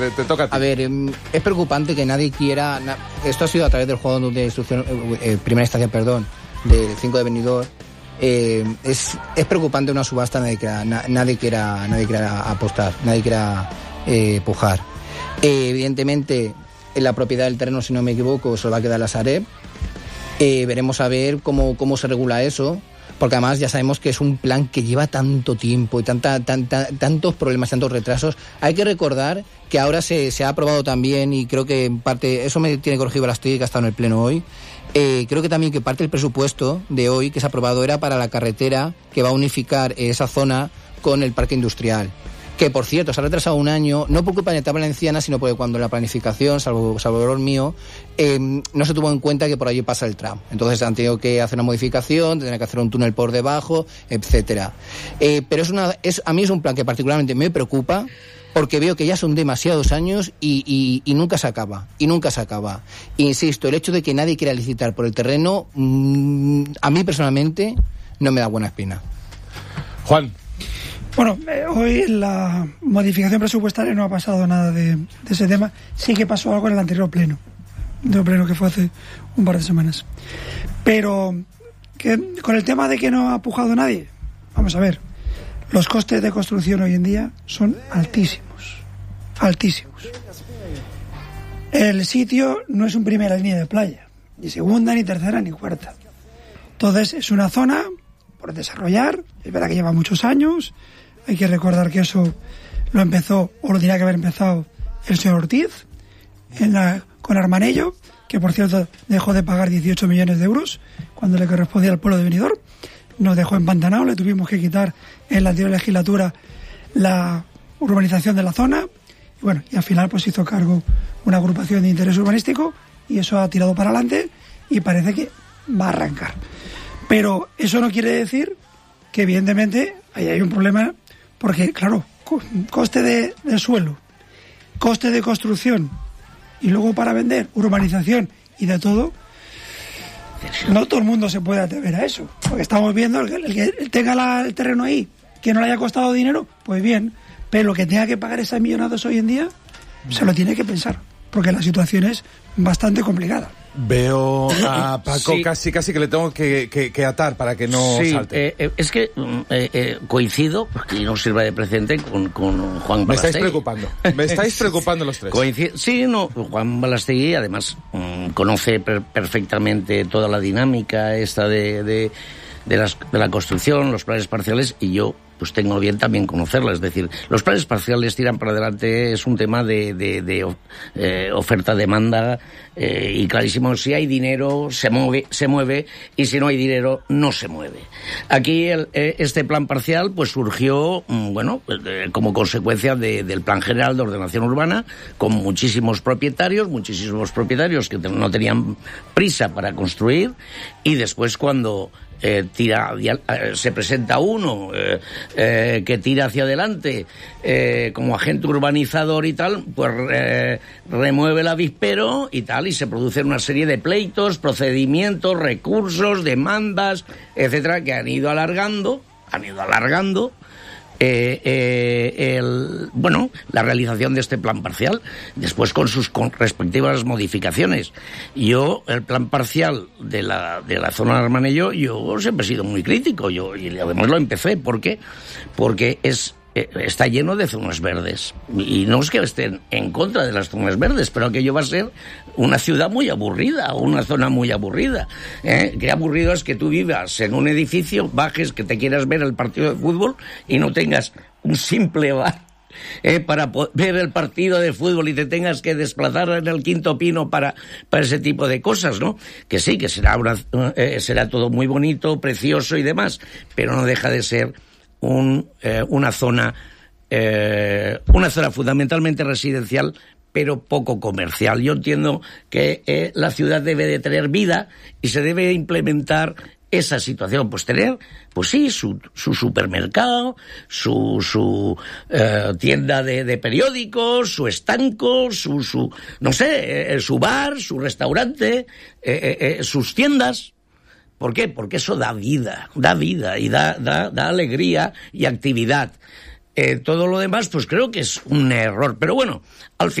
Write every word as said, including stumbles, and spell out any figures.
te, te toca a ti. A ver, es preocupante que nadie quiera... Esto ha sido a través del juego de instrucción, eh, primera instancia, perdón, del cinco de Benidorm. Eh, es, es preocupante una subasta, nadie quiera, na, nadie quiera, nadie quiera apostar, nadie quiera eh, pujar. Eh, evidentemente, en la propiedad del terreno, si no me equivoco, se lo va a quedar la Sareb. Eh, veremos a ver cómo, cómo se regula eso, porque además ya sabemos que es un plan que lleva tanto tiempo y tanta, tanta, tantos problemas, tantos retrasos. Hay que recordar que ahora se, se ha aprobado también, y creo que en parte, eso me tiene corregido Balastí, que ha estado en el pleno hoy, eh, creo que también que parte del presupuesto de hoy que se ha aprobado era para la carretera que va a unificar esa zona con el parque industrial. Que, por cierto, se ha retrasado un año, no por culpa de la Comunidad Valenciana, sino porque cuando la planificación, salvo, salvo error mío, eh, no se tuvo en cuenta que por allí pasa el tram. Entonces han tenido que hacer una modificación, tener que hacer un túnel por debajo, etcétera. Eh, pero es una, es, a mí es un plan que particularmente me preocupa, porque veo que ya son demasiados años y, y, y nunca se acaba, y nunca se acaba. Insisto, el hecho de que nadie quiera licitar por el terreno, mmm, a mí personalmente no me da buena espina. Juan. Bueno, eh, hoy en la modificación presupuestaria no ha pasado nada de, de ese tema. Sí que pasó algo en el anterior pleno, de pleno que fue hace un par de semanas. Pero que, con el tema de que no ha pujado nadie, vamos a ver, los costes de construcción hoy en día son altísimos, altísimos. El sitio no es un primera línea de playa, ni segunda, ni tercera, ni cuarta. Entonces es una zona por desarrollar, es verdad que lleva muchos años. Hay que recordar que eso lo empezó, o lo tenía que haber empezado, el señor Ortiz en la, con Armanello, que por cierto dejó de pagar dieciocho millones de euros cuando le correspondía al pueblo de Benidorm. Nos dejó empantanado, le tuvimos que quitar en la anterior legislatura la urbanización de la zona. Y bueno, y al final pues hizo cargo una agrupación de interés urbanístico y eso ha tirado para adelante y parece que va a arrancar. Pero eso no quiere decir que evidentemente ahí hay un problema. Porque, claro, coste de, de suelo, coste de construcción y luego para vender, urbanización y de todo, no todo el mundo se puede atrever a eso. Porque estamos viendo, el que, el que tenga la, el terreno ahí, que no le haya costado dinero, pues bien, pero lo que tenga que pagar esas millonadas hoy en día, se lo tiene que pensar, porque la situación es bastante complicada. Veo a Paco sí. casi casi que le tengo que, que, que atar para que no sí, salte. Eh, es que eh, eh, coincido, porque no sirva de precedente, con, con Juan Balastegui. Me estáis preocupando, me estáis preocupando los tres. Coincid- sí, no, Juan Balastegui además mmm, conoce per- perfectamente toda la dinámica esta de, de, de, las, de la construcción, los planes parciales, y yo pues tengo bien también conocerla. Es decir, los planes parciales tiran para adelante, es un tema de, de, de eh, oferta-demanda, eh, y clarísimo, si hay dinero se mueve, se mueve, y si no hay dinero no se mueve. Aquí el, eh, este plan parcial pues surgió, bueno, eh, como consecuencia de, del Plan General de Ordenación Urbana, con muchísimos propietarios, muchísimos propietarios que no tenían prisa para construir, y después cuando Eh, tira, eh, se presenta uno eh, eh, que tira hacia adelante eh, como agente urbanizador y tal, pues eh, remueve el avispero y tal, y se producen una serie de pleitos, procedimientos, recursos, demandas, etcétera, que han ido alargando, han ido alargando Eh, eh, el, bueno, la realización de este plan parcial, después con sus con respectivas modificaciones. Yo, el plan parcial de la, de la zona de Armanello, yo siempre he sido muy crítico, yo, y además lo empecé, ¿por qué? Porque es está lleno de zonas verdes, y no es que estén en contra de las zonas verdes, pero aquello va a ser una ciudad muy aburrida, o una zona muy aburrida, ¿eh? Qué aburrido es que tú vivas en un edificio, bajes, que te quieras ver el partido de fútbol y no tengas un simple bar eh, para ver el partido de fútbol y te tengas que desplazar en el Quinto Pino para, para ese tipo de cosas, ¿no? Que sí, que será, una, eh, será todo muy bonito, precioso y demás, pero no deja de ser Un, eh, una zona eh, una zona fundamentalmente residencial, pero poco comercial. Yo entiendo que eh, la ciudad debe de tener vida y se debe implementar esa situación, pues tener, pues sí, su, su supermercado, su, su eh, tienda de, de periódicos, su estanco, su, su no sé, eh, su bar, su restaurante, eh, eh, sus tiendas. ¿Por qué? Porque eso da vida, da vida y da, da, da alegría y actividad. Eh, todo lo demás, pues creo que es un error. Pero bueno, al final...